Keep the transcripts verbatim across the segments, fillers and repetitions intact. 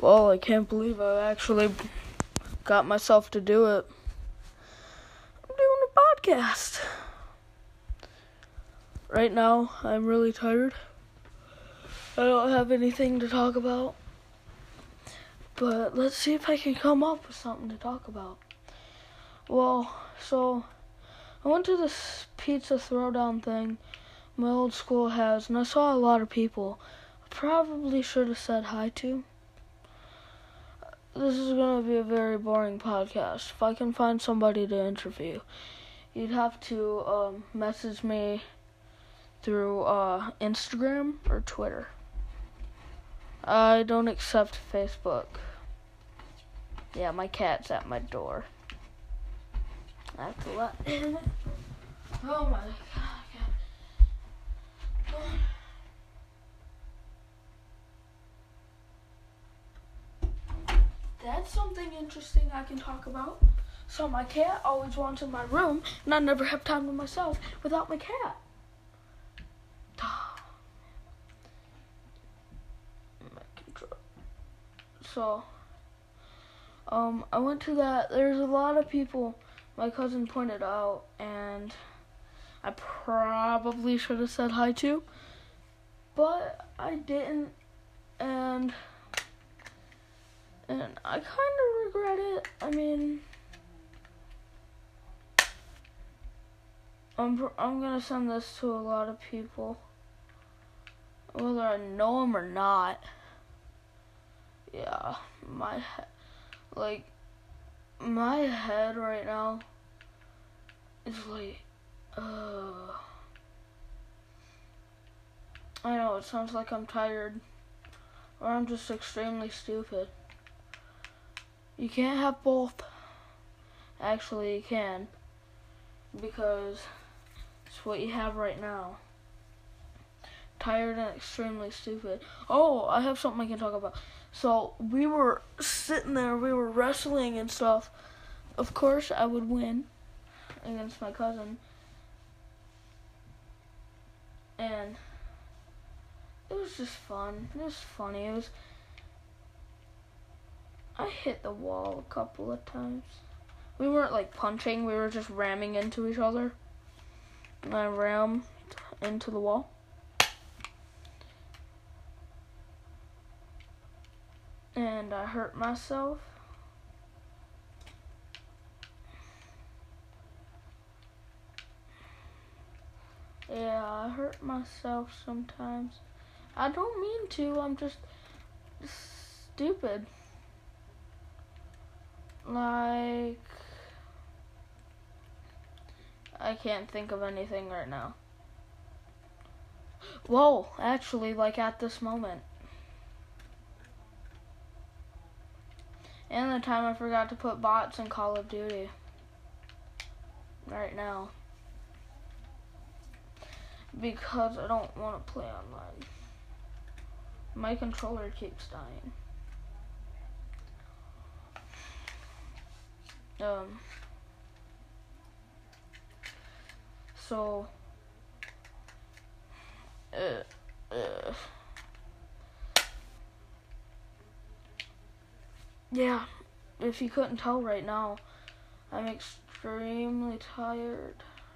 Well, I can't believe I actually got myself to do it. I'm doing a podcast. Right now, I'm really tired. I don't have anything to talk about. But let's see if I can come up with something to talk about. Well, so I went to this pizza throwdown thing my old school has, and I saw a lot of people I probably should have said hi to. This is going to be a very boring podcast. If I can find somebody to interview, you'd have to um, message me through uh, Instagram or Twitter. I don't accept Facebook. Yeah, my cat's at my door. I have to let in. Oh my god. That's something interesting I can talk about. So my cat always wants in my room, and I never have time to myself without my cat. So, um, I went to that. There's a lot of people my cousin pointed out, and I probably should have said hi to, but I didn't, and and I kind of regret it. I mean, I'm I'm gonna send this to a lot of people, whether I know them or not. Yeah, my he- like my head right now is like, uh. I know it sounds like I'm tired, or I'm just extremely stupid. You can't have both. Actually, you can, because it's what you have right now. Tired and extremely stupid. Oh, I have something I can talk about. So, we were sitting there, we were wrestling and stuff. Of course, I would win against my cousin. And it was just fun. It was funny. It was. I hit the wall a couple of times. We weren't like punching, we were just ramming into each other. And I rammed into the wall. And I hurt myself. Yeah, I hurt myself sometimes. I don't mean to, I'm just stupid. Like, I can't think of anything right now. Whoa, actually, like at this moment. And the time I forgot to put bots in Call of Duty. Right now. Because I don't want to play online. My controller keeps dying. Um. So. Uh. Uh. Yeah. If you couldn't tell right now, I'm extremely tired.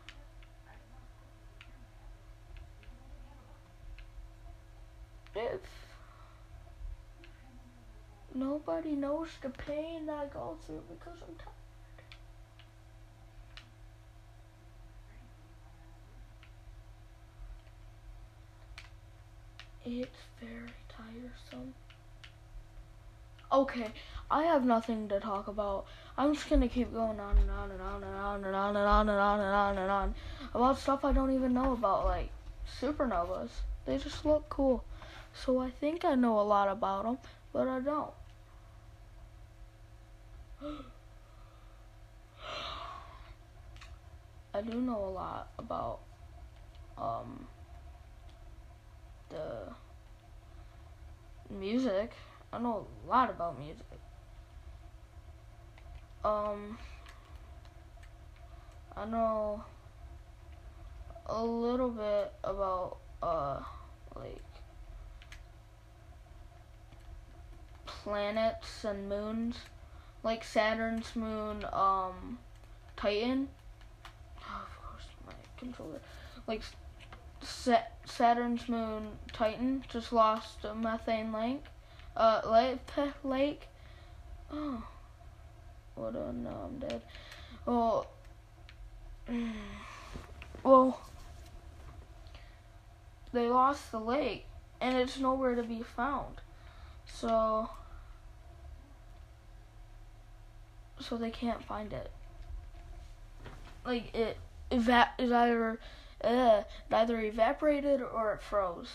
If nobody knows the pain that I go through because I'm tired. It's very tiresome. Okay, I have nothing to talk about. I'm just gonna keep going on and on and on and on and on and on and on and on and on about stuff I don't even know about, like supernovas. They just look cool. So I think I know a lot about them, but I don't. I do know a lot about um the music. I know a lot about music. Um, I know a little bit about, uh, like, planets and moons, like Saturn's moon, um, Titan. Oh, of course, my controller. Like Sa- Saturn's moon, Titan, just lost a methane lake. Uh, lake. lake. Oh, what a no, I'm dead. Well, well, they lost the lake, and it's nowhere to be found. So, so they can't find it. Like it, eva- it either, uh, it either evaporated or it froze.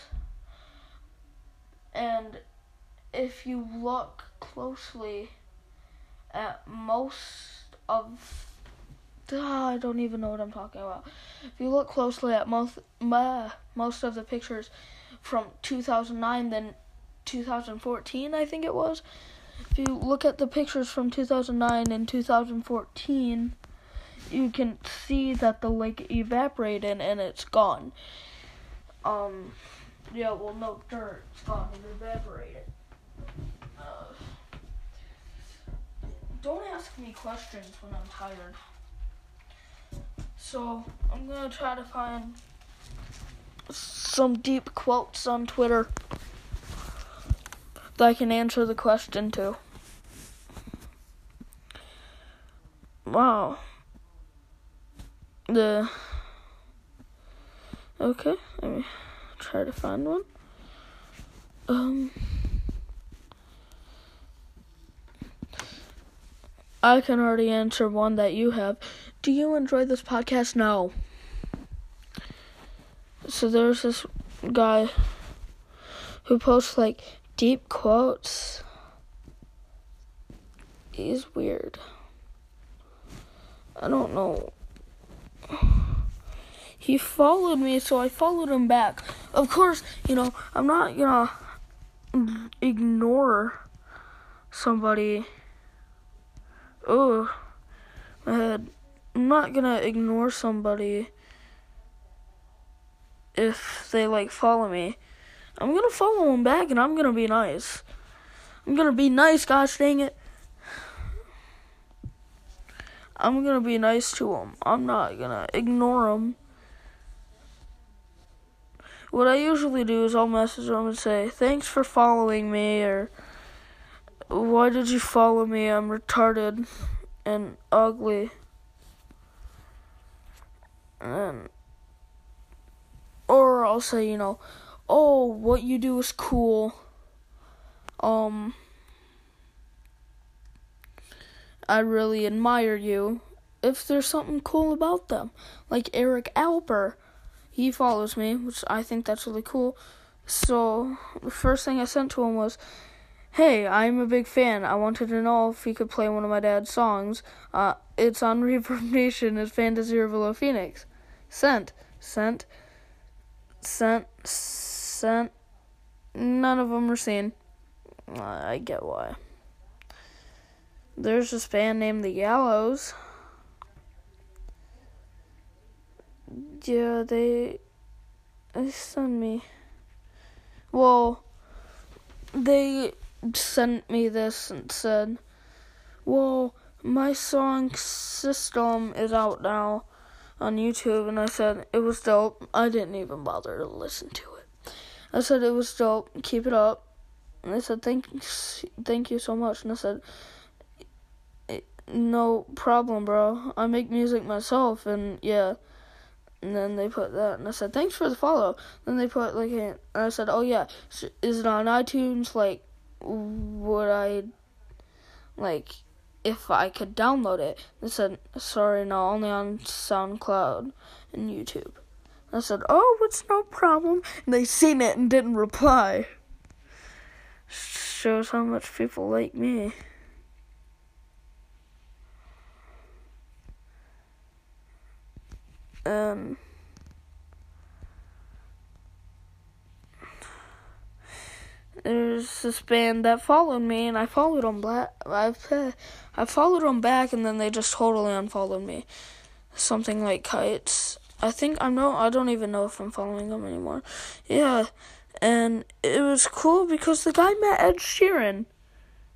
And if you look closely at most of, uh, I don't even know what I'm talking about. If you look closely at most, uh, most of the pictures from two thousand nine, then two thousand fourteen, I think it was. If you look at the pictures from two thousand nine and two thousand fourteen, you can see that the lake evaporated and it's gone. Um, yeah, well, no dirt, it's gone, it evaporated. Uh, don't ask me questions when I'm tired. So, I'm gonna try to find some deep quotes on Twitter that I can answer the question to. Wow. The okay, let me try to find one. Um, I can already answer one that you have. Do you enjoy this podcast? No. So there's this guy who posts like deep quotes. He's weird. I don't know. He followed me, so I followed him back. Of course, you know, I'm not gonna ignore somebody. Oh, my head. I'm not gonna ignore somebody if they, like, follow me. I'm gonna follow them back, and I'm gonna be nice. I'm gonna be nice, gosh dang it. I'm gonna be nice to them. I'm not gonna ignore them. What I usually do is I'll message them and say, thanks for following me, or why did you follow me? I'm retarded and ugly. And, or I'll say, you know, oh, what you do is cool. Um, I really admire you. If there's something cool about them, like Eric Alper, he follows me, which I think that's really cool. So the first thing I sent to him was, hey, I'm a big fan. I wanted to know if he could play one of my dad's songs. Uh, it's on Reverb Nation as Fantasy Below Phoenix. Sent. Sent. Sent. Sent. None of them were seen. Uh, I get why. There's this band named The Gallows. Yeah, they, they sent me. Well, they sent me this and said, well, my song System is out now on YouTube, and I said it was dope. I didn't even bother to listen to it. I said it was dope. Keep it up. And they said thanks, thank you so much. And I said, no problem, bro. I make music myself, and yeah. And then they put that, and I said, thanks for the follow. Then they put, like, and I said, oh, yeah, is it on iTunes? Like, would I, like, if I could download it? They said, sorry, no, only on SoundCloud and YouTube. I said, oh, it's no problem. And they seen it and didn't reply. Shows how much people like me. Um, there's this band that followed me, and I followed them back. I've, I followed them back, and then they just totally unfollowed me. Something like Kites. I think I'm no. I don't even know if I'm following them anymore. Yeah, and it was cool because the guy met Ed Sheeran.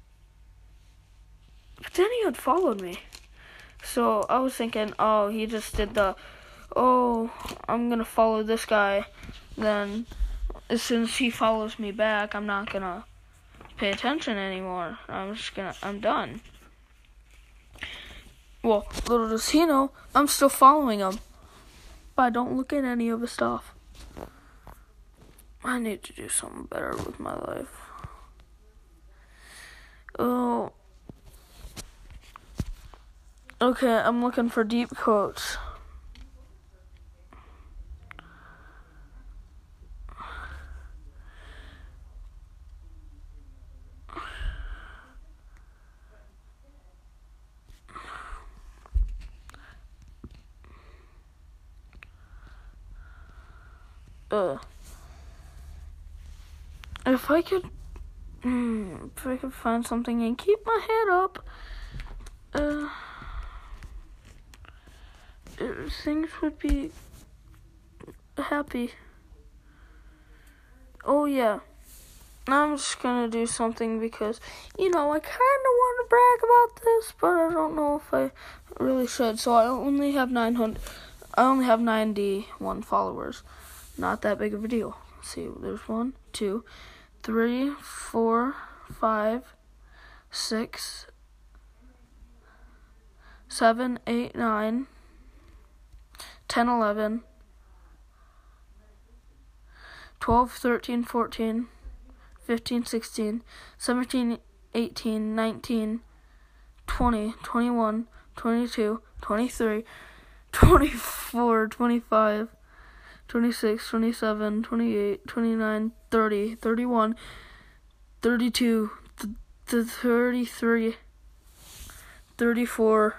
But then he unfollowed me. So I was thinking, oh, he just did the, oh, I'm going to follow this guy. Then as soon as he follows me back, I'm not going to pay attention anymore. I'm just going to, I'm done. Well, little does he know, I'm still following him. But I don't look at any of his stuff. I need to do something better with my life. Oh. Okay, I'm looking for deep quotes. Uh, if I could, mm, if I could find something and keep my head up, uh, uh, things would be happy. Oh yeah, I'm just gonna do something because, you know, I kind of want to brag about this, but I don't know if I really should. So I only have nine hundred. I only have ninety-one followers. Not that big of a deal. Let's see, there's one, two, three, four, five, six, seven, eight, nine, ten, eleven, twelve, thirteen, fourteen, fifteen, sixteen, seventeen, eighteen, nineteen, twenty, twenty-one, twenty-two, twenty-three, twenty-four, twenty-five, twenty-six, twenty-seven, twenty-eight, twenty-nine, thirty, thirty-one, thirty-two, th- th- thirty-three, thirty-four,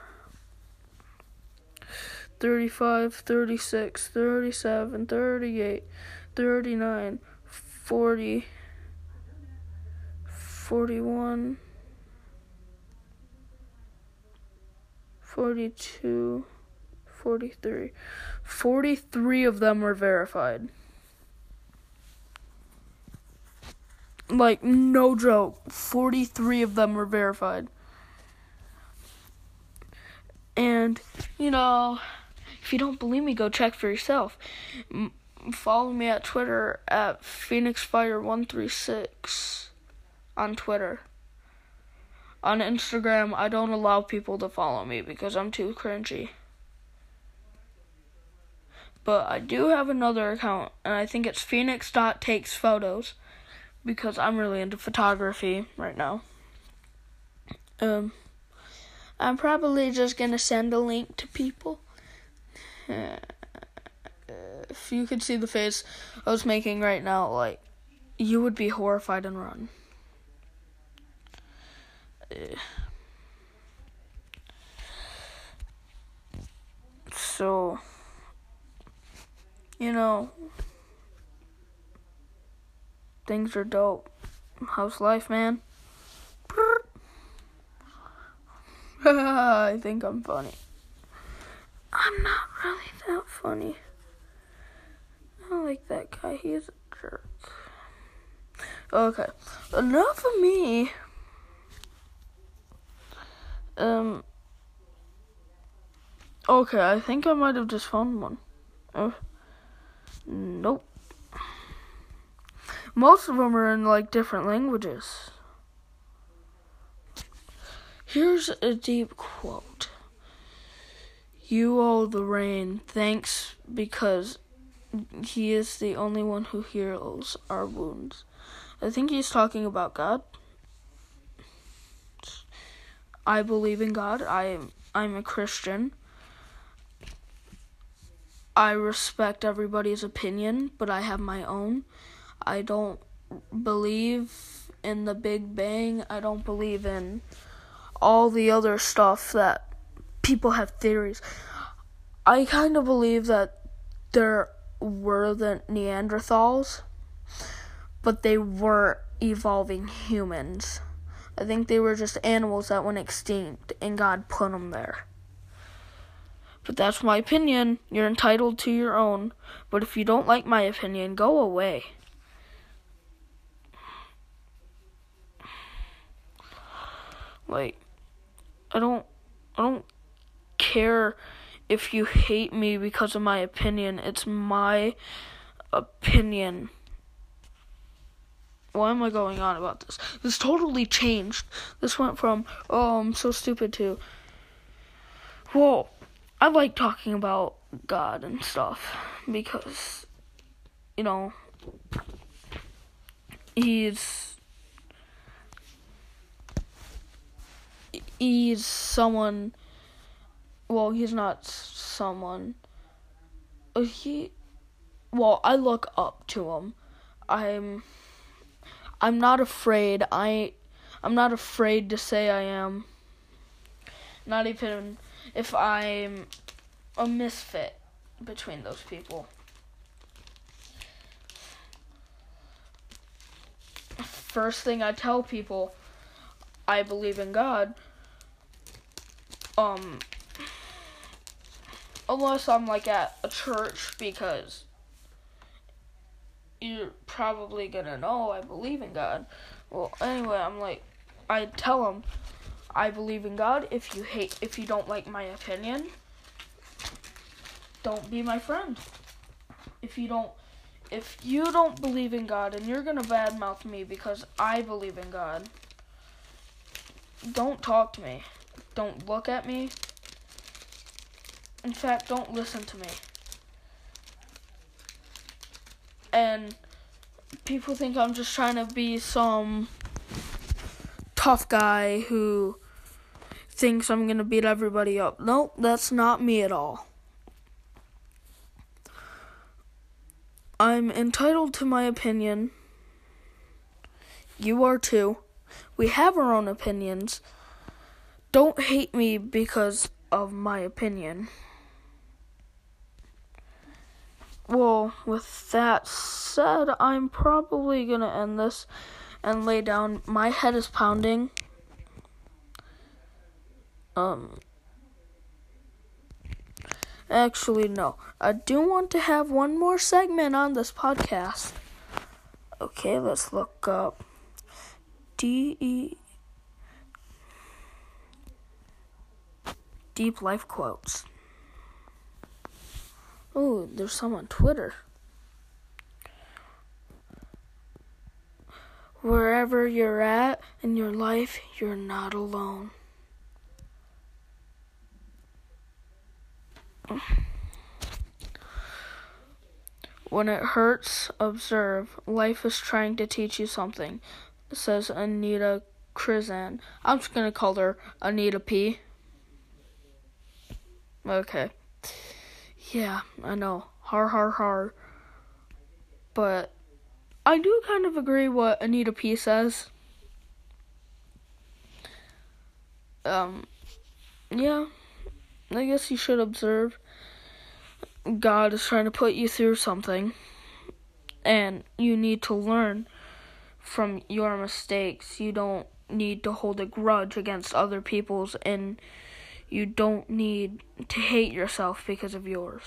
thirty-five, thirty-six, thirty-seven, thirty-eight, thirty-nine, forty, forty-one, forty-two, forty-three. forty-three of them were verified. Like, no joke. forty-three of them were verified. And, you know, if you don't believe me, go check for yourself. M- follow me at Twitter at Phoenix Fire one three six on Twitter. On Instagram, I don't allow people to follow me because I'm too cringy. But I do have another account, and I think it's phoenix dot takes photos, because I'm really into photography right now. Um, I'm probably just going to send a link to people. Uh, if you could see the face I was making right now, like, you would be horrified and run. Uh, so... You know, things are dope. How's life, man? I think I'm funny. I'm not really that funny. I don't like that guy. He's a jerk. Okay, enough of me. Um. Okay, I think I might have just found one. Oh. Nope. Most of them are in, like, different languages. Here's a deep quote. You owe the rain thanks because he is the only one who heals our wounds. I think he's talking about God. I believe in God. I am, I'm a Christian. I respect everybody's opinion, but I have my own. I don't believe in the Big Bang. I don't believe in all the other stuff that people have theories. I kind of believe that there were the Neanderthals, but they weren't evolving humans. I think they were just animals that went extinct, and God put them there. But that's my opinion. You're entitled to your own. But if you don't like my opinion, go away. Like, I don't I don't care if you hate me because of my opinion. It's my opinion. Why am I going on about this? This totally changed. This went from, oh, I'm so stupid to, well, I like talking about God and stuff because, you know, he's, he's someone, well, he's not someone, he, well, I look up to him. I'm, I'm not afraid. I, I'm not afraid to say I am. Not even if I'm a misfit between those people. First thing I tell people, I believe in God. Um, unless I'm like at a church, because you're probably gonna know I believe in God. Well, anyway, I'm like, I tell them I believe in God. If you hate, if you don't like my opinion, don't be my friend. If you don't, if you don't believe in God and you're gonna badmouth me because I believe in God, don't talk to me. Don't look at me. In fact, don't listen to me. And people think I'm just trying to be some tough guy who thinks I'm going to beat everybody up. Nope, that's not me at all. I'm entitled to my opinion. You are too. We have our own opinions. Don't hate me because of my opinion. Well, with that said, I'm probably going to end this and lay down. My head is pounding. Um, actually, no. I do want to have one more segment on this podcast. Okay, let's look up D E Deep Life Quotes. Oh, there's some on Twitter. Wherever you're at in your life, you're not alone. When it hurts, observe. Life is trying to teach you something, says Anita Krizan. I'm just going to call her Anita P. Okay. Yeah, I know. Har, har, har. But I do kind of agree what Anita P says. Um, yeah, I guess you should observe. God is trying to put you through something, and you need to learn from your mistakes. You don't need to hold a grudge against other people's, and you don't need to hate yourself because of yours.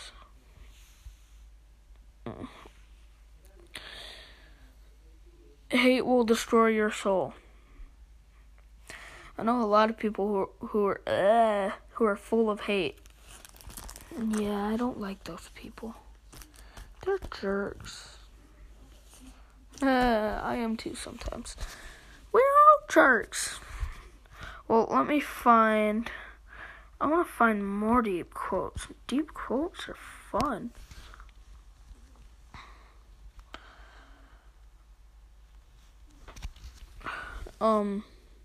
Hate will destroy your soul. I know a lot of people who are, who are, uh, who are full of hate. Yeah, I don't like those people. They're jerks. Uh, I am too sometimes. We're all jerks. Well, let me find... I want to find more deep quotes. Deep quotes are fun. Um,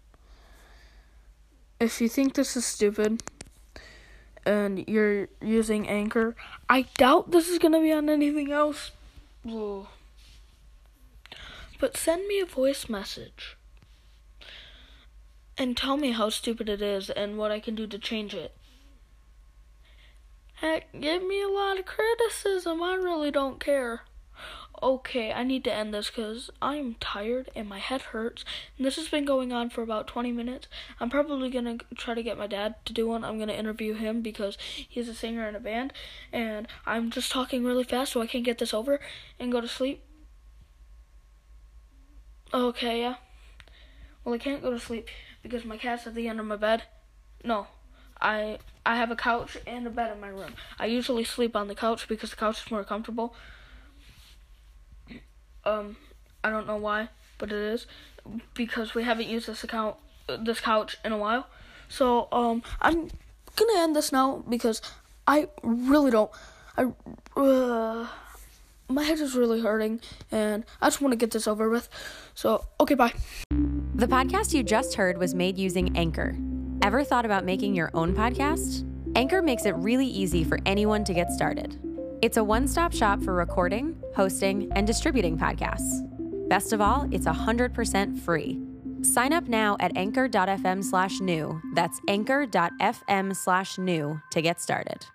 if you think this is stupid and you're using Anchor, I doubt this is going to be on anything else. Ugh. But send me a voice message and tell me how stupid it is and what I can do to change it. Heck, give me a lot of criticism. I really don't care. Okay, I need to end this because I'm tired and my head hurts. And this has been going on for about twenty minutes. I'm probably going to try to get my dad to do one. I'm going to interview him because he's a singer in a band. And I'm just talking really fast so I can get this over and go to sleep. Okay, yeah. Well, I can't go to sleep because my cat's at the end of my bed. no, I I have a couch and a bed in my room. I usually sleep on the couch because the couch is more comfortable. Um, I don't know why, but it is because we haven't used this account, this couch in a while. So um, I'm gonna end this now because I really don't. I uh, my head is really hurting, and I just want to get this over with. So okay, bye. The podcast you just heard was made using Anchor. Ever thought about making your own podcast? Anchor makes it really easy for anyone to get started. It's a one-stop shop for recording, hosting, and distributing podcasts. Best of all, it's one hundred percent free. Sign up now at anchor.fm slash new. That's anchor.fm slash new to get started.